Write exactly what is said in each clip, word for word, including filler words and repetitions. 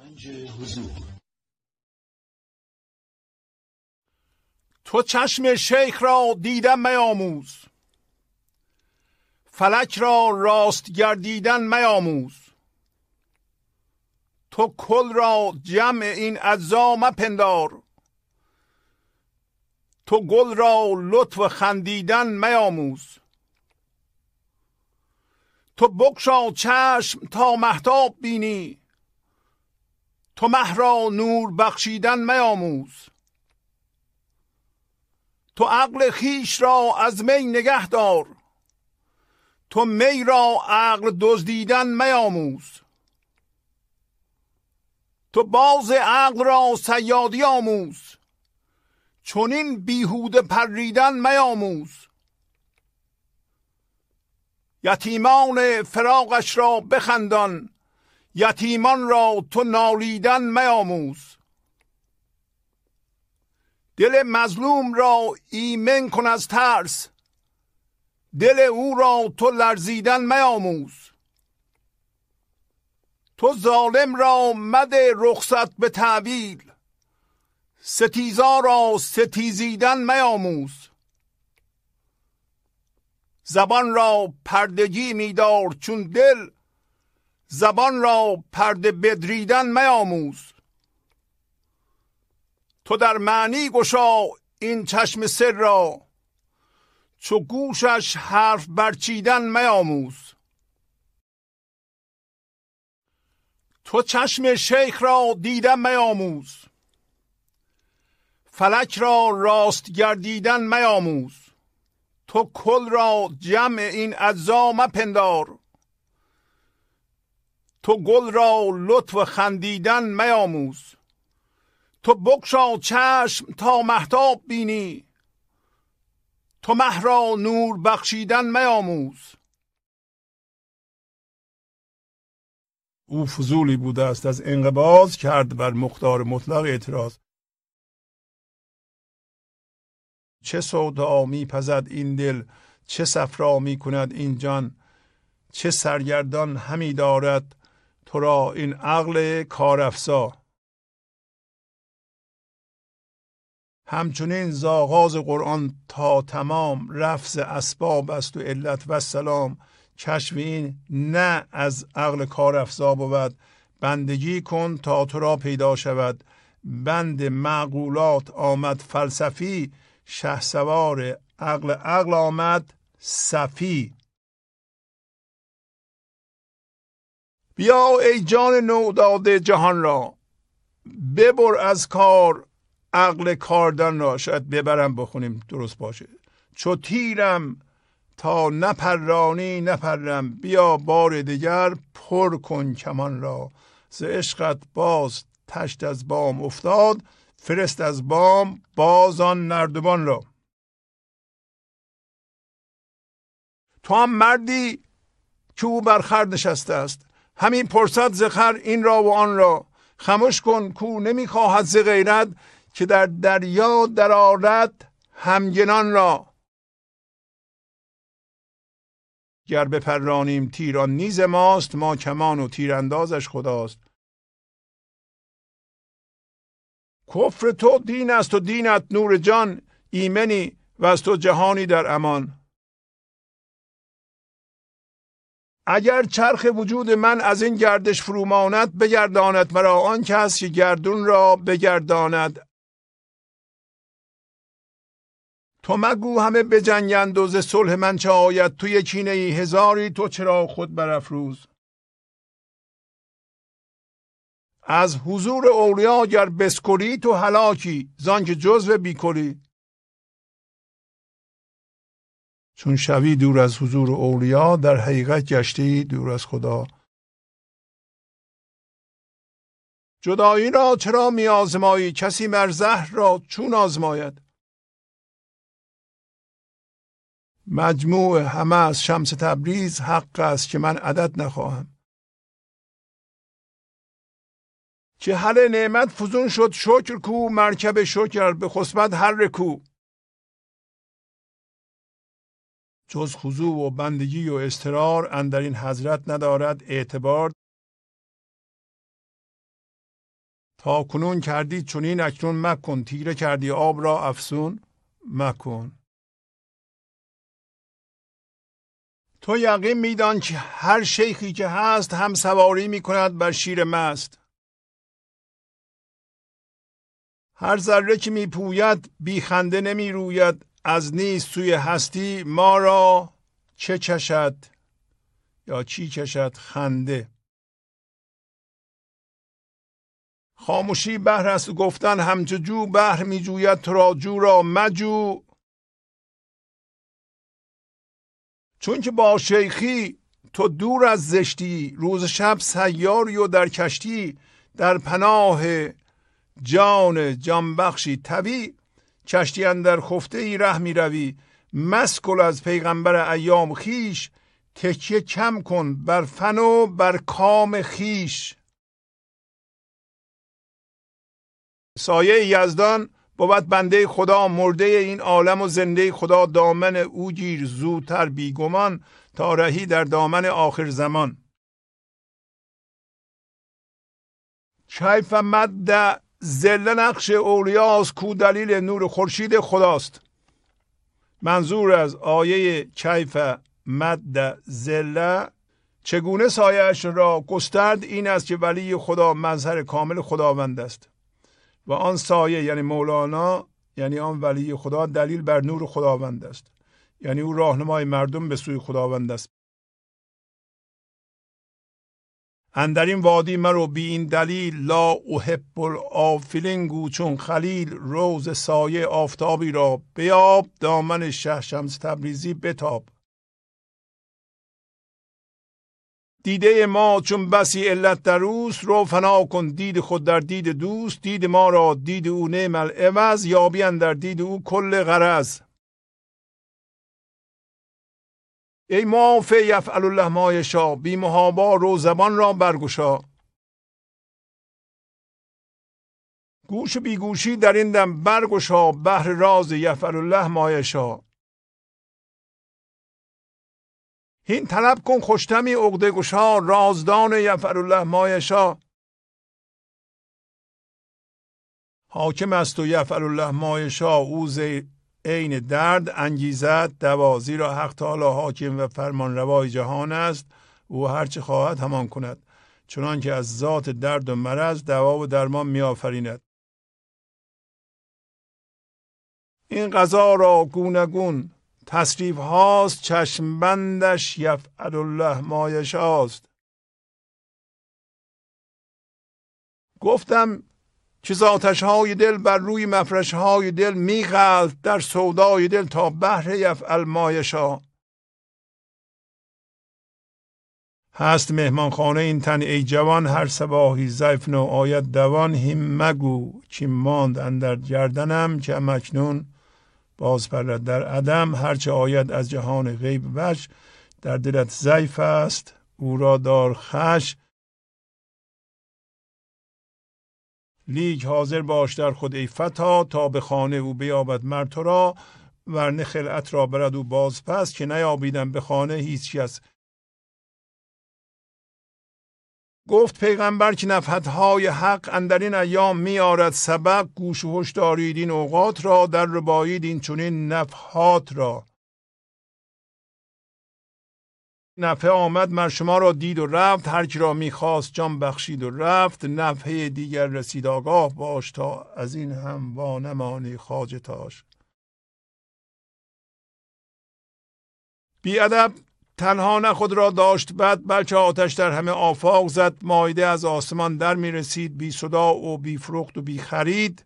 گنج حضور. تو چشم شیخ را دیدن میاموز، فلک را راست گردیدن میاموز. تو کل را جمع این اجزا مپندار، تو گل را لطف خندیدن میاموز. تو بگشا چشم تا مهتاب بینی، تو مه را نور بخشیدن میاموز. تو عقل خویش را از می نگه دار، تو می را عقل دزدیدن میاموز. تو باز عقل را صیادی آموز، چنین بیهوده پریدن میاموز. یتیمان فراقش را بخندان، یتیمان را تو نالیدن میاموز. دل مظلوم را ایمن کن از ترس، دل او را تو لرزیدن میاموز. تو ظالم را مده رخصت به تأویل، ستیزا را ستیزیدن میاموز. زبان را پردگی میدار چون دل، زبان را پرده بدریدن میاموز. تو در معنی گشا این چشم سر را، چو گوشش حرف برچیدن میاموز. تو چشم شیخ را دیدن میاموز، فلک را راست گردیدن میاموز. تو کل را جمع این اجزا مپندار، تو گل را لطف خندیدن میاموز. تو بگشا چشم تا مهتاب بینی، تو مه را نور بخشیدن میاموز. او فضولی بوده است از انقباض کرد بر مختار مطلق اعتراض. چه سودا می پزد این دل، چه صفرا می کند این جان، چه سرگردان همی دارد تو را این عقل کارافزا. همچنین ز آغاز قرآن تا تمام لفظ اسباب است و علت و سلام. کشف این نه از عقل کارافزا بود، بندگی کن تا تو را پیدا شود. بند معقولات آمد فلسفی، شهسوار عقل عقل آمد صفی. بیا ای جان نو داده جهان را، ببر از کار عقل کاردان را. شاید ببرم بخونیم درست باشه. چو تیرم تا نپرانی نپرم، بیا بار دیگر پر کن کمان را. ز عشقت باز تشت از بام افتاد، فرست از بام باز آن نردبان را. تو هم مردی که او بر خر نشسته است، همین پرسد ز خر این را و آن را. خموش کن کو نمی خواهد ز غیرت، که در دریا در آرد همگنان را. گر بپرانیم تیران نیز ماست، ما کمان و تیراندازش خداست. کفر تو دین است و دینت نور جان، ایمنی و از تو جهانی در امان. اگر چرخ وجود من از این گردش فروماند، بگرداند مرا آن کس که گردون را بگرداند. تو مگو همه بجنگند و ز صلح من چه آید، تو یکی نیی هزاری تو چرا خود برافروز. از حضور اولیا گر بسکلی تو هلاکی، زان که جزو بیکلی. چون شوی دور از حضور اولیا، در حقیقت گشتی دور از خدا. جدایی را چرا می آزمایی، کسی مر زهر را چون آزماید. مجموع همه از شمس تبریز حق است که من عدد نخواهم. که حل نعمت فزون شد شکر کو، مرکب شکر به خسبت هر رکو. جز خضوع و بندگی و اضطرار، اندر این حضرت ندارد اعتبار. تا کنون کردی چنین اکنون مکن، تیره کردی آب را افسون مکن. تو یقین میدان که هر شیخی که هست هم سواری میکند بر شیر مست. هر ذره که میپوید بی خنده نمیروید، از نیست سوی هستی ما را چه چشد یا چی کشد خنده. خاموشی بحر است گفتن همچو جو، بحر میجوید تو را جو را مجو. چون که با شیخی تو دور از زشتی، روز شب سیاری و در کشتی. در پناه جان جانبخشی تبی، کشتی اندر خفته ای ره می روی. مسکل از پیغمبر ایام خیش، تکیه کم کن بر فن و بر کام خیش. سایه یزدان بود بنده خدا، مرده این عالم و زنده خدا. دامن او گیر زودتر بیگمان، تا رهی در دامن آخر زمان. کیف مد ذل نقش اولیاست، کو دلیل نور خورشید خداست. منظور از آیه کیف مد ذل، چگونه سایه‌اش را گسترد، این است که ولی خدا مظهر کامل خداوند است و آن سایه یعنی مولانا، یعنی آن ولی خدا دلیل بر نور خداوند است، یعنی او راهنمای مردم به سوی خداوند است. اندر این وادی مرو بی این دلیل، لا احب الافلین گو چون خلیل. روز سایه آفتابی را بیاب، دامن شه شمس تبریزی بتاب. دیده ما چون بسی علت در اوست، رو فنا کن دید خود در دید دوست. دید ما را دید او نعم العوض، یابی اندر دید او کل غرض. ای معاف یفعل الله ما یشاء، بی محابا رو زبان را برگشا. گوش بی گوشی در این دم برگشا، بحر راز یفعل الله ما یشاء. هین طلب کن خوشتمی عقده گشا، رازدان یفعل الله ما یشاء. حاکم است و یفعل الله ما یشاء، او عین درد انگیزد دوا. زیرا حق تعالی حاکم و فرمان روای جهان است، او هرچه خواهد همان کند. چنان که از ذات درد و مرض دوا و درمان می آفریند. این قضا را گونگون تصریف هاست، چشم بندش یفعل الله ما یشاءست. گفتم که ذاتش های دل بر روی مفرش های دل، می غلط در سودای دل تا بحر یفعل ما یشاء. هست مهمانخانه این تن ای جوان، هر صباحی ضیف نو آید دوان. هین مگو که ماند اندر گردنم، که اکنون باز پرد در عدم. هرچه آید از جهان غیب وش، در دلت ضیف است او را دار خوش. لیک حاضر باش در خود ای فتا، تا به خانه او بیابد مر تو را. ورنه خلعت را برد او باز پس، که نیابیدم به خانه هیچ کس. گفت پیغمبر که نفحت‌های حق اندر این ایام می آرد سبق. گوش و هوش دارید این اوقات را، در ربایید این چنین نفحات را. نفحه آمد مر شما را دید و رفت، هر کی را می خواست جان بخشید و رفت. نفحه دیگر رسید آگاه باش، تا از این هم وانمانی خواجه تاش. بی ادب تنها نه خود را داشت بد، بلکه آتش در همه آفاق زد. مایده از آسمان در می رسید، بی صدا و بی فروخت و بی خرید.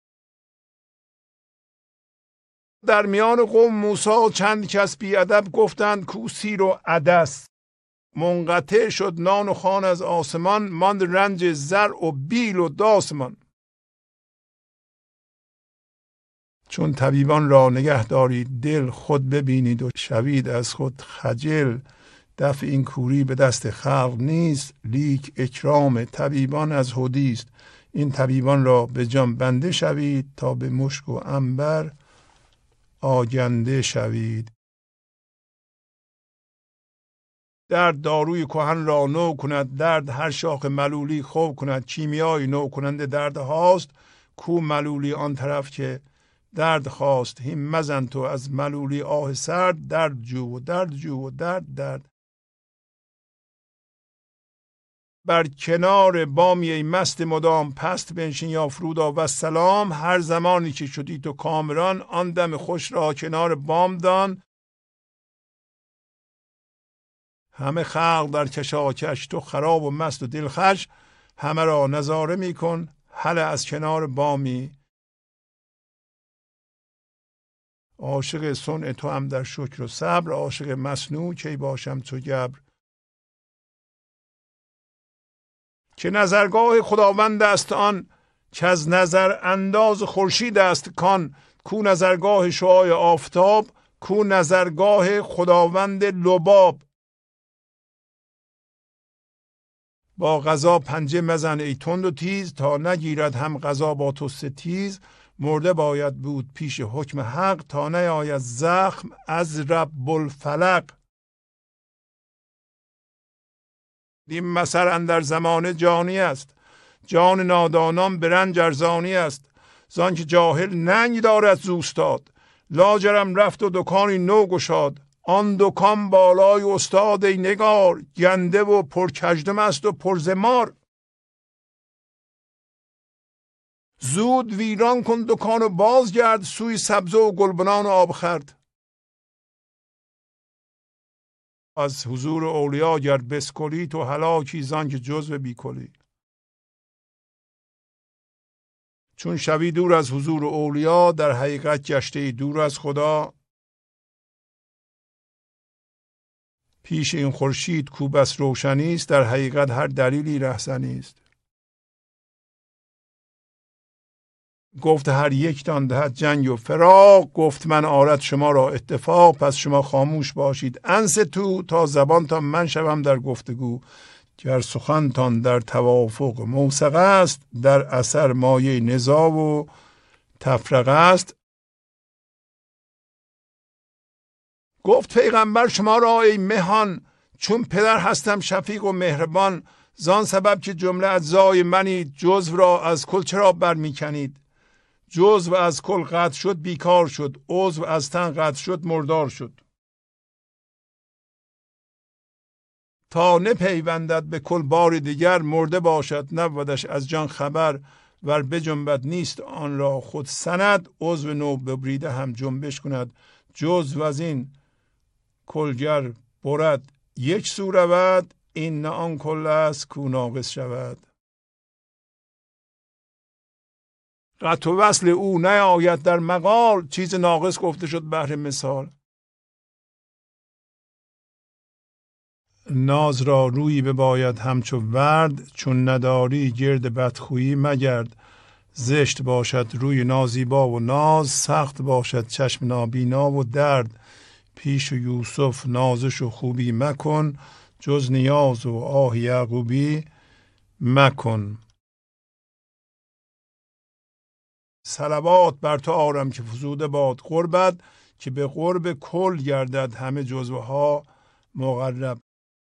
در میان قوم موسی چند کس بی ادب گفتند کو سیر و عدس. منقطع شد نان و خوان از آسمان، ماند رنج زرع و بیل و داسمان. چون طبیبان را نگه دارید دل، خود ببینید و شوید از خود خجل. دفع این کوری به دست خلق نیست، لیک اکرام طبیبان از حدیست. این طبیبان را به جان بنده شوید، تا به مشک و عنبر آگنده شوید. درد داروی کهن را نو کند، درد هر شاخ ملولی خوب کند. کیمیای نو کننده درد هاست، کو ملولی آن طرف که درد خواست. هیم مزن تو از ملولی آه سرد، درد جو و درد جو و درد درد. بر کنار بامی ای مست مدام، پست بنشین یا فرودا و سلام. هر زمانی که شدی تو کامران، آن دم خوش را کنار بام دان. همه خلق در کشاکش، تو خراب و مست و دلخوش. همه را نظاره می کن هله از کنار بامی. عاشق صنع تو هم در شکر و صبر، عاشق مصنوع کی باشم چو گبر. که نظرگاه خداوند است آن، که از نظر انداز خورشید است کان. کو نظرگاه شعاع آفتاب، کو نظرگاه خداوند لباب. با قضا پنجه مزن ای تند و تیز، تا نگیرد هم قضا با تو ستیز. مرده باید بود پیش حکم حق، تا نیاید زخم از رب الفلق. این مثل اندر زمانه جانی است، جان نادانان به رنج ارزانی است. زان که جاهل ننگ دارد ز اوستاد، لاجرم رفت و دکانی نو گشاد. آن دکان بالای استاد ای نگار، گنده و پرکژدم است و پرزمار. زود ویران کن دکان و بازگرد، سوی سبزه و گلبنان و آبخورد. از حضور اولیا گر بسکلی، تو هلاکی زان که جزو بیکلی. چون شوی دور از حضور اولیا، در حقیقت گشته دور از خدا. پیش این خورشید کو بس روشنی است، در حقیقت هر دلیلی رهزنی است. گفت هر یک تان دهد جنگ و فراق، گفت من آرد شما را اتفاق. پس شما خاموش باشید انس تو، تا زبانتان من شوم در گفتگو. گر سخنتان در توافق موثق است، در اثر مایه نزاع و تفرقه است. گفت پیغمبر شما را ای مهان، چون پدر هستم شفیق و مهربان. زان سبب که جمله اجزای منید، جزو را از کل چرا برمی کنید؟ جزو از کل قطع شد بیکار شد، عضو از تن قطع شد مردار شد. تا نپیوندد به کل بار دیگر، مرده باشد نبودش از جان خبر. ور بجنبد نیست آن را خود سند، عضو نو ببریده هم جنبش کند. جزو از این کلگر برد یک سو رود، این نه آن کل است کو ناقص شود. قطع و وصل او نیاید در مقال، چیز ناقص گفته شد بهر مثال. ناز را روی بباید همچو ورد، چون نداری گرد بدخویی مگرد. زشت باشد روی نازیبا و ناز، سخت باشد چشم نابینا و درد. پیش یوسف نازش و خوبی مکن، جز نیاز و آه یعقوبی مکن. صلوات بر تو آرم که فزوده باد قربت، که به قرب کل گردد همه جزوها مقرب.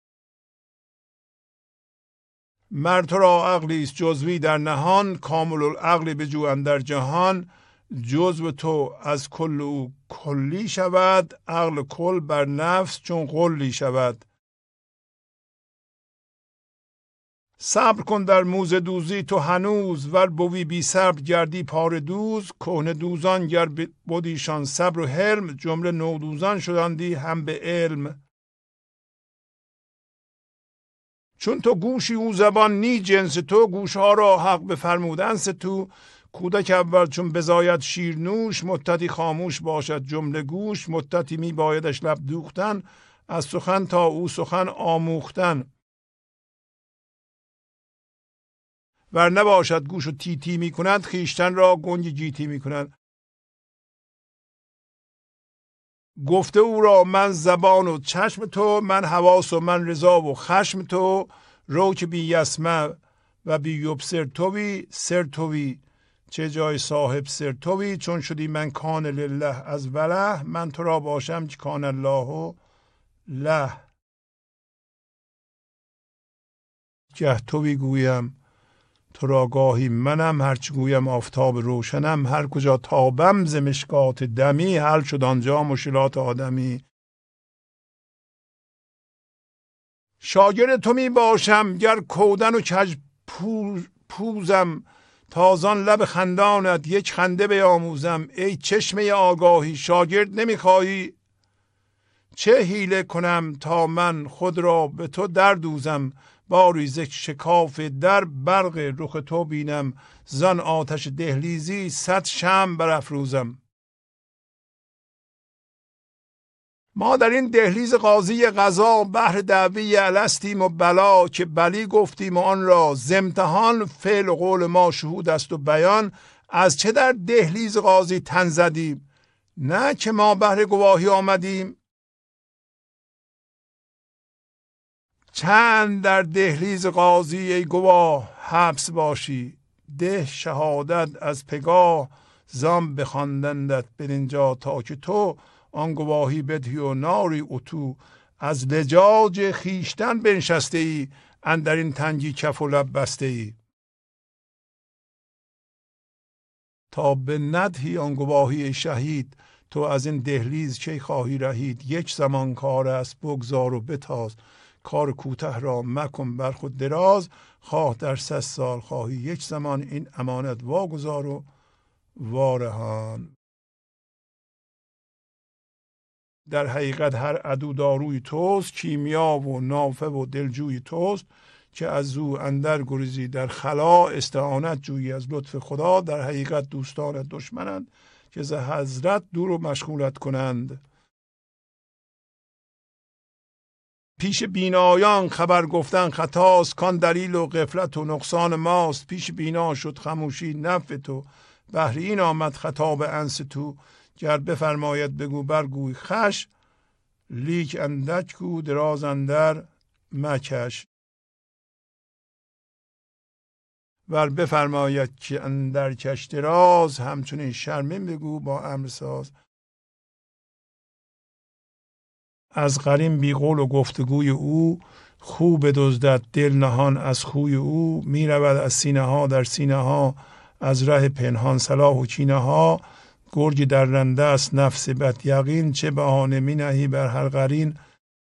مر تو را عقلی است جزوی در نهان، کامل العقل بجو اندر جهان. جزو تو از کل او کلی شود، عقل کل بر نفس چون غلی شود. صبر کن در موزه دوزی تو هنوز، ور بوی بی صبر گردی پاره دوز. کهنه دوزان گر بودیشان صبر و حلم، جمله نودوزان شدندی هم به علم. چون تو گوشی او زبان نی جنس تو، گوشها را حق بفرمودنس تو. کودک اول چون بزاید شیر نوش، مدتی خاموش باشد جمله گوش. مدتی می بایدش لب دوختن، از سخن تا او سخن آموختن. ور نباشد گوش و تی تی می کند، خیشتن را گنگ گیتی می کند. گفته او را من زبان و چشم تو، من حواس و من رضا و خشم تو. رو که بی یسمع و بی یبصر توی، سر توی چه جای صاحب سر توی. چون شدی من کان لله از وله، من تو را باشم که کان الله له. گه تو گویم تو را گاهی منم، هرچی گویم آفتاب روشنم. هر کجا تابم ز مشکات دمی، حل شد آنجا مشکلات آدمی. شاگرد تو می باشم گر کودن و کج پوزم، تازان لب خندانت یک خنده بیاموزم. ای چشمه آگاهی شاگرد نمیخواهی، چه حیله کنم تا من خود را به تو دردوزم. باری ز شکاف در برق رخ تو بینم، زان آتش دهلیزی صد شمع برافروزم. ما در این دهلیز قاضی قضا، بهر دعوی الستیم و بلا. که بلی گفتیم و آن را ز امتحان، فعل و قول ما شهود است و بیان. از چه در دهلیز قاضی تن زدیم، نه که ما بهر گواهی آمدیم. چند در دهلیز قاضی ای گواه حبس باشی، ده شهادت از پگاه زام بخواندندت بدینجا. تا که تو آن گواهی بدهی و ناری اتو، از لجاج خیشتن بنشسته ای، اندر این تنگی کف و لب بسته ای. تا به ندهی آن گواهی شهید، تو از این دهلیز چه خواهی رهید. یک زمان کار است بگذار و بتاز، کار کوته را مکن بر خود دراز. خواه در صد سال خواهی یک زمان، این امانت واگذار و وارهان. در حقیقت هر عدو داروی توست، کیمیا و نافه و دلجوی توست. که از او اندر گریزی در خلا، استعانت جویی از لطف خدا. در حقیقت دوستانت دشمنند، که ز حضرت دور و مشغولت کنند. پیش بینایان خبر گفتن خطاست، کان دلیل و غفلت و نقصان ماست. پیش بینا شد خموشی نفع تو، بهر این آمد خطاب انس تو. گر بفرماید بگو برگوی خش، لیک اندک گو دراز اندر مکش. ور بفرماید که اندر کش دراز، همچنین شرمین بگو با امر ساز. از قرین بی قول و گفتگوی او، خوب دزدد دل نهان از خوی او. می رود از سینه ها در سینه ها، از ره پنهان صلاح و کینه ها. گرگ در رنده است نفس بد یقین، چه بهانه می نهی بر هر قرین.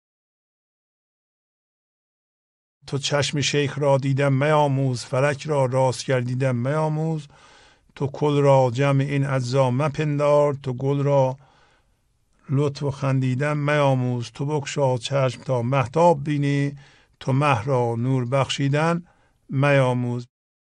تو چشم شیخ را دیدم میاموز، فلک را راست گردیدم میاموز. تو کل را جمع این اجزا مپندار، تو گل را لطف و خندیدن میاموز. تو بگشا چشم تا مهتاب بینی، تو مه را نور بخشیدن میاموز.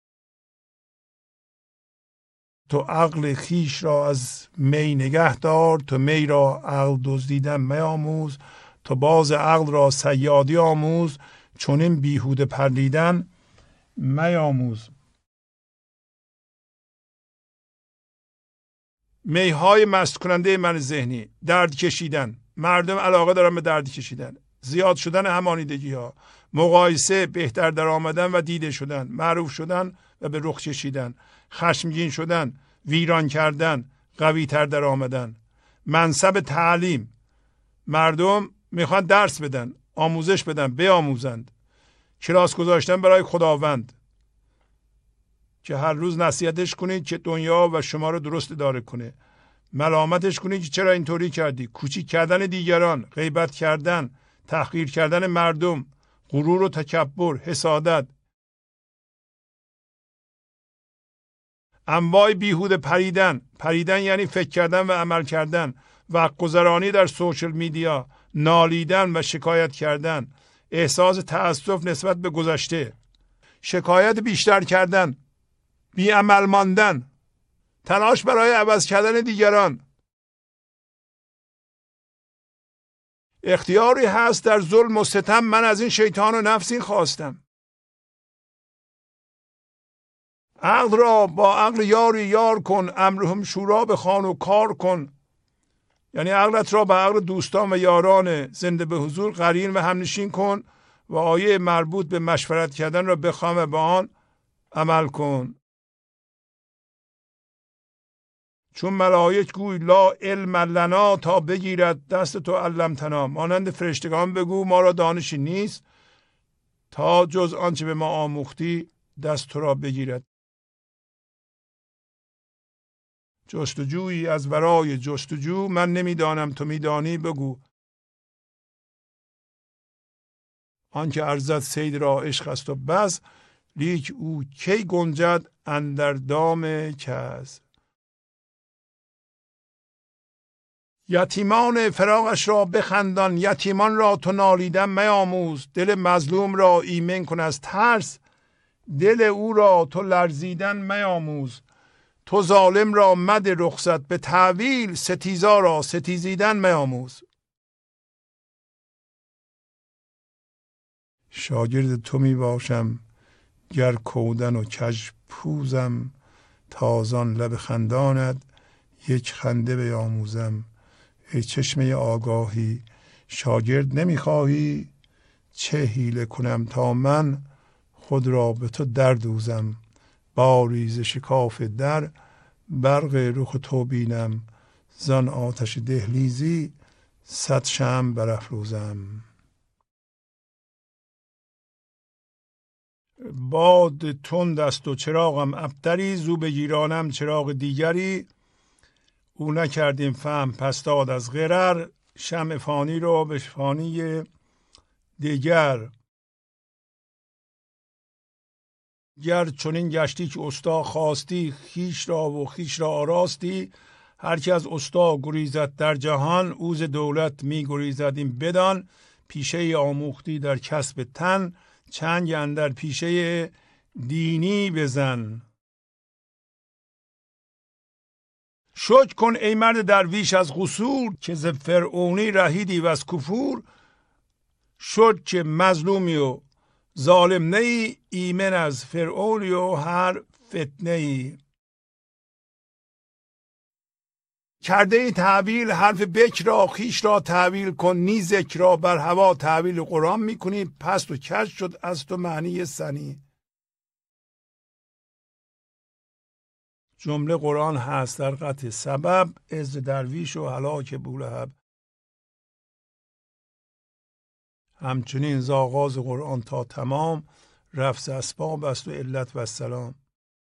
تو عقل خیش را از می نگه دار، تو می را عقل دزدیدن میاموز. تو باز عقل را صیادی آموز، چون این بیهوده پریدن میاموز. میهای مست کننده من ذهنی، درد کشیدن. مردم علاقه دارن به درد کشیدن، زیاد شدن همانیدگی ها، مقایسه، بهتر در آمدن و دیده شدن، معروف شدن و به رخ کشیدن، خشمگین شدن، ویران کردن، قوی تر در آمدن. منصب تعلیم، مردم میخوان درس بدن، آموزش بدن، بیاموزند. کلاس گذاشتن برای خداوند که هر روز نصیحتش کنید که دنیا و شما رو درست اداره کنه. ملامتش کنید که چرا اینطوری کردی. کوچیک کردن دیگران، غیبت کردن، تحقیر کردن مردم، غرور و تکبر، حسادت. انواع بیهوده پریدن. پریدن یعنی فکر کردن و عمل کردن. وقت گذرانی در سوشل میدیا، نالیدن و شکایت کردن، احساس تأسف نسبت به گذشته، شکایت بیشتر کردن، بی‌عمل ماندن، تلاش برای عوض کردن دیگران. اختیاری هست در ظلم و ستم، من از این شیطان و نفسی خواستم. عقل را با عقل یاری یار کن، امرهم شورا بخوان و کار کن. یعنی عقلت را با عقل دوستان و یاران زنده به حضور قرین و همنشین کن و آیه مربوط به مشورت کردن را بخوان و به آن عمل کن. چون ملائک گوی لا علم لنا، تا بگیرد دست تو علمتنا. مانند فرشتگان بگو ما را دانشی نیست، تا جز آنچه به ما آموختی دست تو را بگیرد. جستجویی از ورای جستجو، من نمیدانم تو میدانی بگو. آنکه ارزد صید را عشق است و بس، لیک او کی گنجد اندر دام کس. یتیمان فراقش را بخندان، یتیمان را تو نالیدن میاموز. دل مظلوم را ایمن کن از ترس، دل او را تو لرزیدن میاموز. تو ظالم را مده رخصت به تأویل، ستیزا را ستیزیدن میاموز. شاگرد تو می باشم گر کودن و کژ پوزم، تازان لب خندانت یک خنده بیاموزم. ای چشمه آگاهی شاگرد نمیخواهی، چه حیله کنم تا من خود را به تو دردوزم. باری ز شکاف در برق رخ تو بینم، زان آتش دهلیزی صد شمع برافروزم. باد تند است و چراغم ابتری، زو بگیرانم چراغ دیگری. او نکردیم فهم پس داد از غرر، شمع فانی رو به فانی دیگر. گر چنین گشتی که استا خواستی، خیش را و خیش را آراستی. هر که از استا گریزد در جهان، او ز دولت می گریزد این بدان. پیشه آموختی در کسب تن، چنگ اندر پیشه دینی بزن. شکر کن ای مرد درویش از قصور، که ز فرعونی رهیدی و از کفور. شکر که مظلومی و ظالم نی، ایمن از فرعونی و هر فتنه ای. کرده ای تحویل حرف بک را، خیش را تحویل کن نی ذکر را. بر هوا تحویل قرآن میکنی، پست و کج شد از تو معنی سنی. جمله قرآن هست در قطع سبب، عز درویش و هلاک بولهب. همچنین ز آغاز قرآن تا تمام، رفع اسباب است و علت و السلام.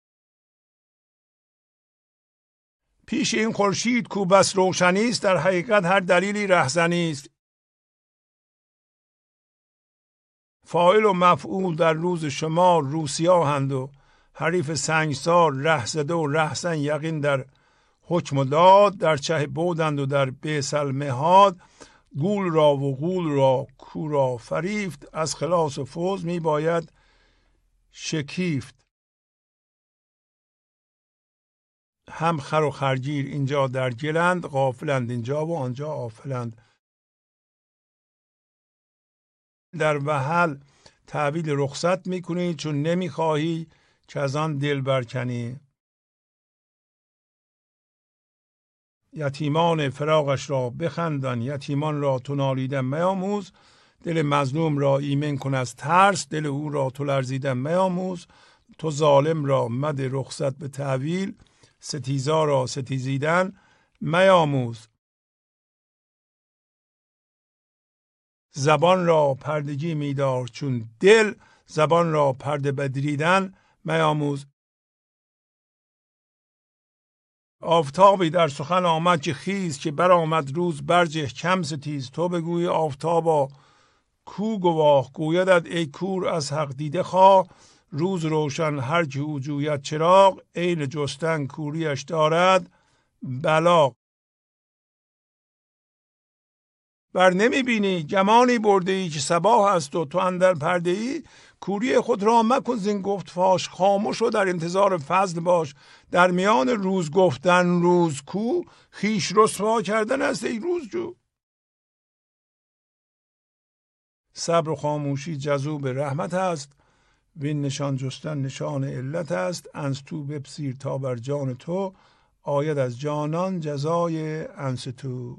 پیش این خورشید کو بس روشنی است، در حقیقت هر دلیلی رهزنی است. فاعل و مفعول در روز شمار روسیاهند و حریف سنگسار رهزده و رهزن یقین در حکم و داد. در چه بودند و در بیس المهاد، گول را و غول را کو را فریفت. از خلاص و فوز می باید شکیفت. هم خر و خرگیر اینجا در گلند، غافلند اینجا و آنجا غافلند. در وحل تعویل رخصت میکنی، چون نمیخواهی که از آن دل برکنی. یتیمان فراقش را بخندان، یتیمان را تو نالیدن میاموز. دل مظلوم را ایمن کن از ترس، دل او را تو لرزیدن میاموز. تو ظالم را مده رخصت به تعویل، ستیزا را ستیزیدن میاموز. زبان را پردگی میدار چون دل، زبان را پرده بدریدن میاموز. آفتابی در سخن آمد که خیز، که برآمد روز برجه کم ستیز. تو بگوی آفتابا کو گواه، گویدت ای کور از حق دیده خواه. روز روشن هر که او جوید چراغ، عین جستن کوریش دارد بلاغ. بر نمی بینی گمانی برده ای که صباح است و تو اندر پرده ای. کوری خود را مکن زین گفت فاش، خاموش و در انتظار فضل باش. در میان روز گفتن روز کو، خیش رسوا کردن است ای روز جو. صبر و خاموشی جذوب رحمت است، وین نشان جستن نشان علت است. انس تو بپذیر تا بر جان تو، آید از جانان جزای انس تو.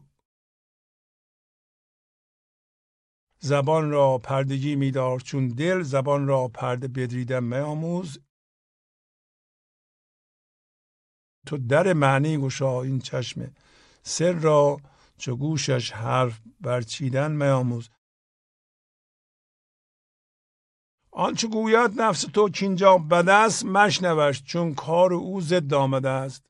زبان را پردگی میدار چون دل، زبان را پرده بدریدن میاموز. تو در معنی گشا این چشم سر را، چو گوشش حرف برچیدن میاموز. آنچه گوید نفس تو کینجا بد است مشنوش، چون کار او ضد آمده است.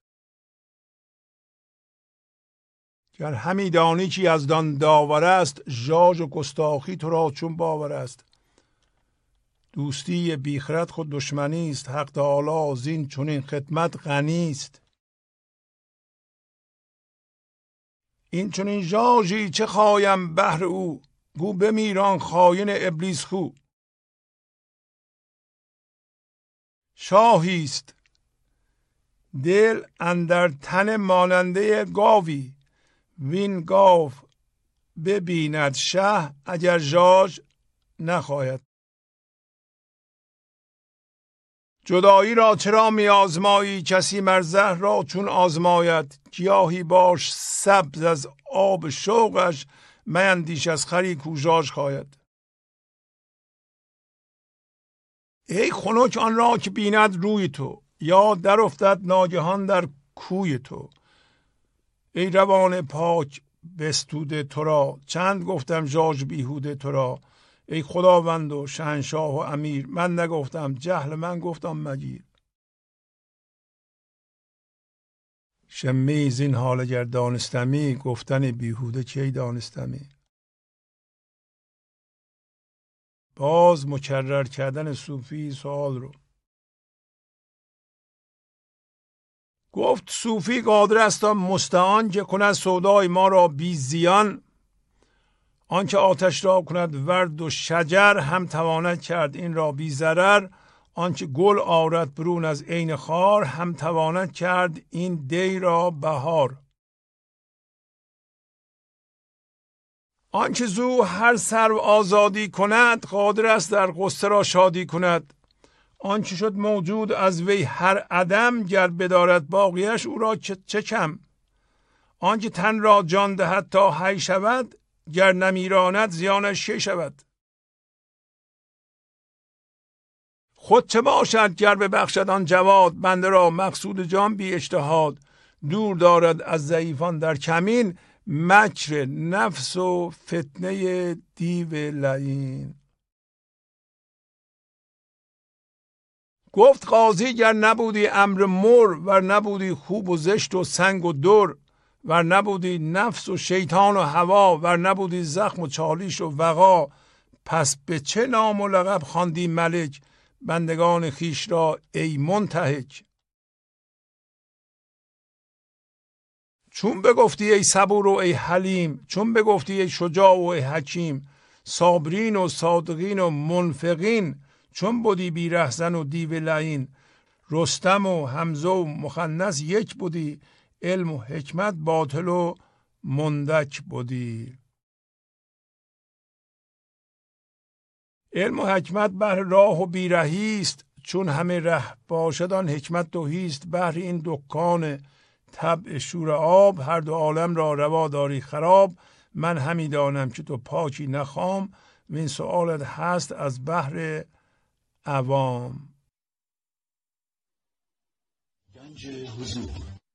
گر همی دانی که یزدان داور است، ژاژ و گستاخی تو را چون باور است. دوستی بیخرد خود دشمنی است، حق تعالی زین چنین خدمت غنی است. این چنین ژاژی چه خوایم بهر او، گو بمیران خاین ابلیس خو. شاهی است دل اندر تن ماننده گاوی، وین گاو ببیند شه اگر ژاژ نخواید. جدایی را چرا می آزمایی، کسی مر زهر را چون آزماید. گیاهی باش سبز از آب شوقش، میندیش از خری کو ژاژ خاید. ای خنک آن را که بیند روی تو، یا در افتد ناگهان در کوی تو. ای روان پاک بستوده تو را، چند گفتم ژاژ بیهوده تو را. ای خداوند و شهنشاه و امیر، من نگفتم جهل من گفتم مگیر. شمی زین حال اگر دانستمی، گفتن بیهوده کی دانستمی. باز مکرر کردن صوفی سوال رو. گفت صوفی قادر است تا مستعان، که کند سودای ما را بی زیان. آنکه آتش را کند ورد و شجر، هم تواند کرد این را بی ضرر. آنکه گل آرد برون از عین خار، هم تواند کرد این دی را بهار. آنکه زو هر سرو آزادی کند، قادر است در غصه را شادی کند. آنچه شد موجود از وی هر عدم، گر بدارد باقیش او را چه کم. آنکه تن را جان دهد تا حی شود، گر نمیراند زیانش چه شود. خود چه باشد گر ببخشد آن جواد، بنده را مقصود جان بی اجتهاد. دور دارد از ضعیفان در کمین، مکر نفس و فتنه دیو لعین. گفت قاضی گر نبودی امر مر، ور نبودی خوب و زشت و سنگ و در. ور نبودی نفس و شیطان و هوا، ور نبودی زخم و چالیش و وغا. پس به چه نام و لقب خواندی ملک، بندگان خیش را ای منتهک. چون بگفتی ای صبور و ای حلیم، چون بگفتی ای شجاع و ای حکیم. صابرین و صادقین و منفقین، چون بودی بی رهزن و دیو لعین. رستم و حمزه و مخنث یک بودی، علم و حکمت باطل و مندک بودی. علم و حکمت بهر راه و بیرهی است، چون همه ره باشد آن حکمت تهی است. بهر این دکان طبع شور آب، هر دو عالم را روا داری خراب. من همی دانم که تو پاکی نخام، وین سؤالت هست از بهر عوام. گنج حضور